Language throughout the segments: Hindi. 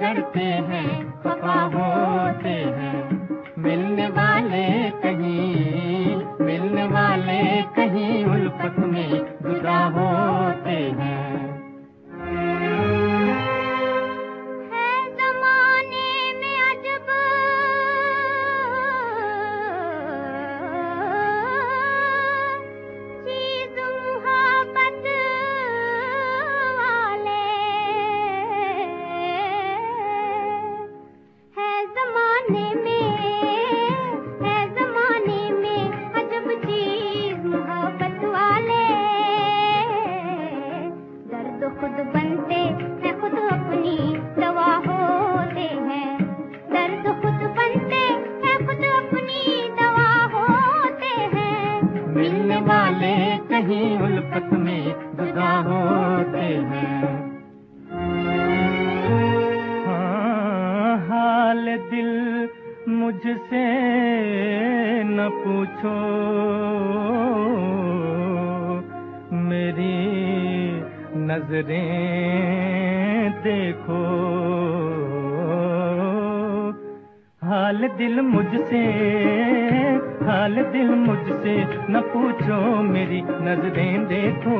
बिगड़ते हैं, खफा होते हैं। मिलने वाले कहीं उल्फत में जुदा होते हैं। खुद बनते हैं, खुद अपनी दवा होते हैं। दर्द खुद बनते हैं, खुद अपनी दवा होते हैं। मिलने वाले कहीं उल्फत में जुदा होते हैं। हाँ, हाल दिल मुझसे न पूछो, मेरी नजरें देखो। हाल दिल मुझसे न पूछो, मेरी नजरें देखो।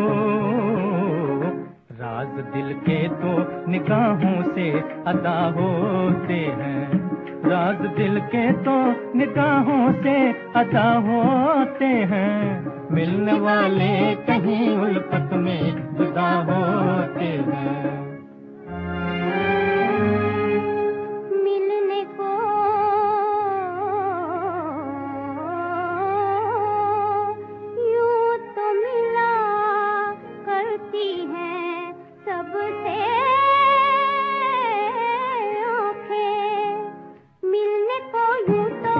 राज दिल के तो निगाहों से अदा होते हैं। राज दिल के तो निगाहों से अदा होते हैं। मिलने वाले कहीं उल्फत में जुदा होते हैं। मिलने को यूं तो मिला करती हैं सबसे आँखें। मिलने को यूं तो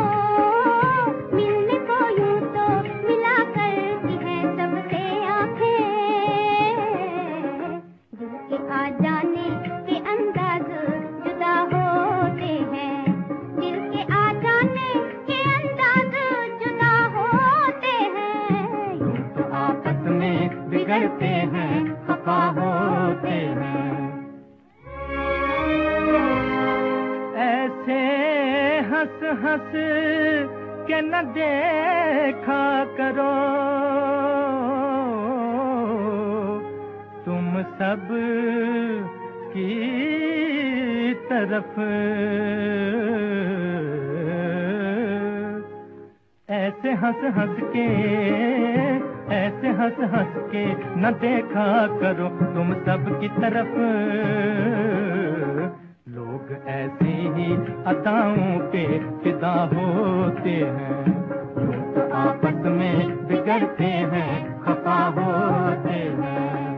मिला करती हैं सबसे आँखें। दिल के आ जाने के अंदाज जुदा होते हैं। दिल के आ जाने के अंदाज जुदा होते हैं। यूं तो आपस में बिगड़ते हैं, खफा होते हैं। ऐसे हंस हंस के न देखा करो, तुम सब की तरफ। ऐसे हंस हंस के न देखा करो, तुम सब की तरफ। लोग ऐसी ही अदाओं पे फिदा होते हैं। यूं तो आपस में बिगड़ते हैं, खफा होते हैं।